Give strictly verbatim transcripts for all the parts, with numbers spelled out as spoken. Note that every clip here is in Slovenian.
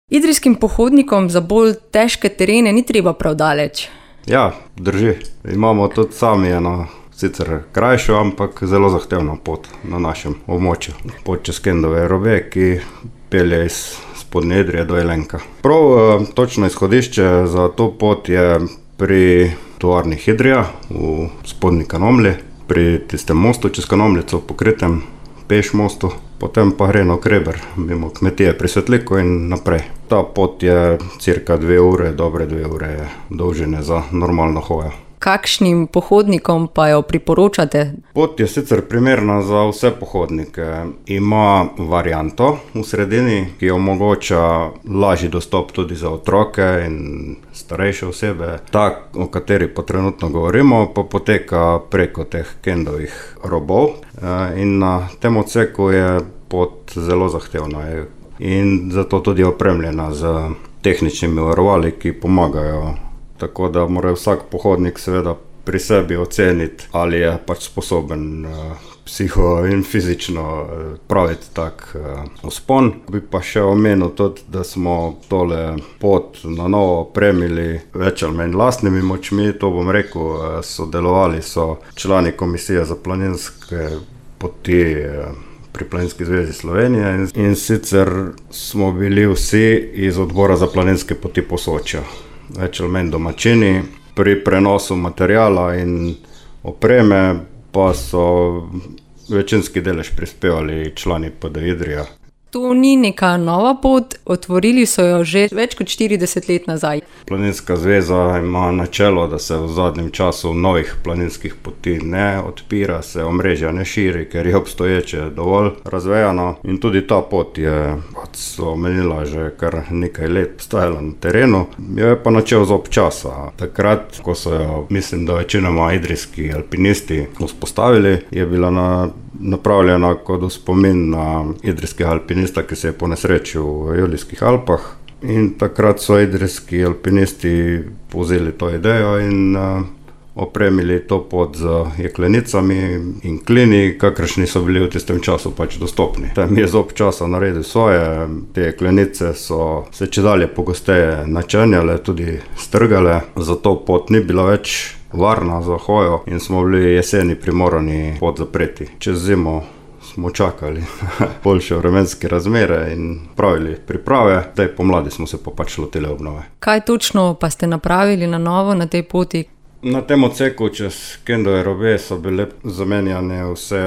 Idrijskim pohodnikom za bolj težke terene ni treba prav daleč. Ja, drži. Imamo tudi sami eno sicer krajšo, ampak zelo zahtevno pot na našem območju. Pot čez Kendove robe, ki pelje iz Spodnje Idrije do Jelenka. Prav točno izhodišče za to pot je pri tovarni Hidrija v Spodnji Kanomlji, pri tistem mostu čez Kanomljico, pokritem peš mostu. Potem pa gre na Kreber, mimo kmetije pri Svetliku in naprej. Ta pot je cirka dve ure, dobre dve ure je dolžine za normalno hojo. Kakšnim pohodnikom pa jo priporočate? Pot je sicer primerna za vse pohodnike. Ima varianto v sredini, ki omogoča lažji dostop tudi za otroke in starejše osebe. Ta, o kateri pa trenutno govorimo, pa poteka preko teh Kendovih robov. In na tem odseku je pot zelo zahtevna in zato tudi opremljena z tehničnimi varovali, ki pomagajo. Tako da mora vsak pohodnik seveda pri sebi oceniti, ali je pač sposoben psiho in fizično praviti tak vzpon. Bi pa še omenil tudi, da smo tole pot na novo opremili več ali manj lastnimi močmi. To bom rekel, sodelovali so člani Komisije za planinske poti pri Planinski zvezi Slovenije in sicer smo bili vsi iz Odbora za planinske poti Posočja. Več ali manj domačini, pri prenosu materijala in opreme pa so večinski delež prispevali člani P D Idrija. To ni neka nova pot, otvorili so jo že več kot štirideset let nazaj. Planinska zveza ima načelo, da se v zadnjem času novih planinskih poti ne odpira, se omrežja ne širi, ker je obstoječe dovolj razvejano. In tudi ta pot je, kot so omenila, že kar nekaj let stajala na terenu. Jo je pa načel z občasa. Takrat, ko so jo, mislim, da večinoma idrijski alpinisti vzpostavili, je bila na napravljena kot spomin na idrijskega alpinista, ki se je ponesrečil v Julijskih Alpah. In takrat so idrijski alpinisti povzeli to idejo in uh, opremili to pot z jeklenicami in klini, kakršni so bili v tistem času pač dostopni. Tam je z občasa naredil svoje, te jeklenice so se čedalje pogosteje načenjale, tudi strgale, zato pot ni bila več varna za hojo in smo bili jeseni primorani pot zapreti. Čez zimo smo čakali boljše vremenske razmere in pravili priprave. Zdaj pomladi smo se pa pač lotili obnove. Kaj točno pa ste napravili na novo na tej poti? Na tem odseku čez Kendove robe so bile zamenjane vse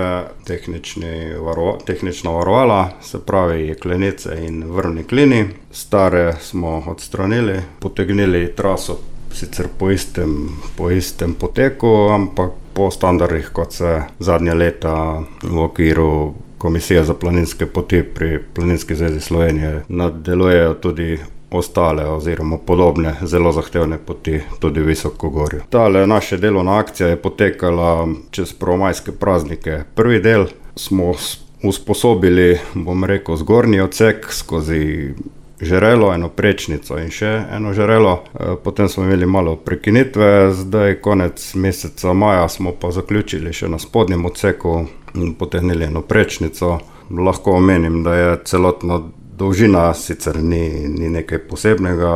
varo, tehnična varovala, se pravi jeklenice in vrvni klini. Stare smo odstranili, potegnili traso sicer po istem, po istem poteku, ampak po standardih, kot se zadnje leta v okviru Komisije za planinske poti pri Planinski zvezi Slovenije naddelujejo tudi ostale oziroma podobne zelo zahtevne poti tudi v Visokogorju. Tale naša delovna akcija je potekala čez prvomajske praznike. Prvi del smo usposobili, bom rekel, zgornji odsek skozi žerelo, eno prečnico in še eno žerelo. Potem smo imeli malo prekinitve, zdaj konec meseca maja smo pa zaključili še na spodnjem odseku in potegnili eno prečnico. Lahko omenim, da je celotna dolžina sicer ni, ni nekaj posebnega.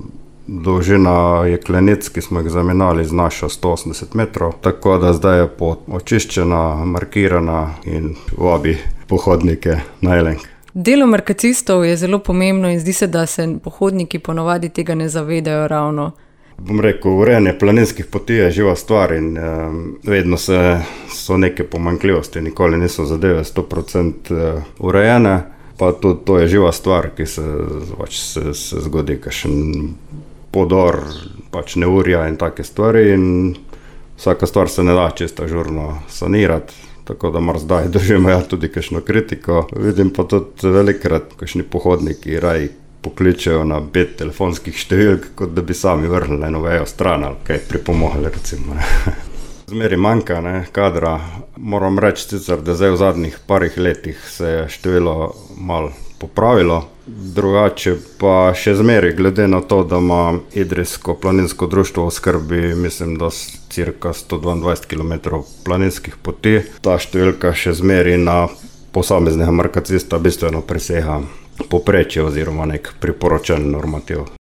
Dolžina jeklenic, ki smo jih zamenjali, znaša sto osemdeset metrov, tako da zdaj je pot očiščena, markirana in vabi pohodnike na Jelenk. Delo markacistov je zelo pomembno in zdi se, da se pohodniki ponavadi tega ne zavedajo ravno. Bom rekel, urejanje planinskih poti je živa stvar in um, vedno se, so neke pomanjkljivosti, nikoli niso zadeve sto procentov urejene, pa tudi to je živa stvar, ki se, pač se, se zgodi kakšen podor, pač neurja in take stvari in vsaka stvar se ne da čisto ažurno sanirati. Tako da mar zdaj držimo ja tudi kakšno kritiko. Vidim pa tudi velikrat kakšni pohodniki raji pokličejo na pet telefonskih številk, kot da bi sami vrnili eno vejo stran ali kaj pripomogli recimo. Zmeri manjka ne, kadra. Moram reči sicer, da zdaj v zadnjih parih letih se je število malo popravilo. Drugače pa še zmeri, glede na to, da ima Idrijsko planinsko društvo v skrbi, mislim, da cirka sto dvaindvajset kilometrov planinskih poti. Ta številka še zmeri na posameznega markacista bistveno presega povprečje oziroma nek priporočen normativ.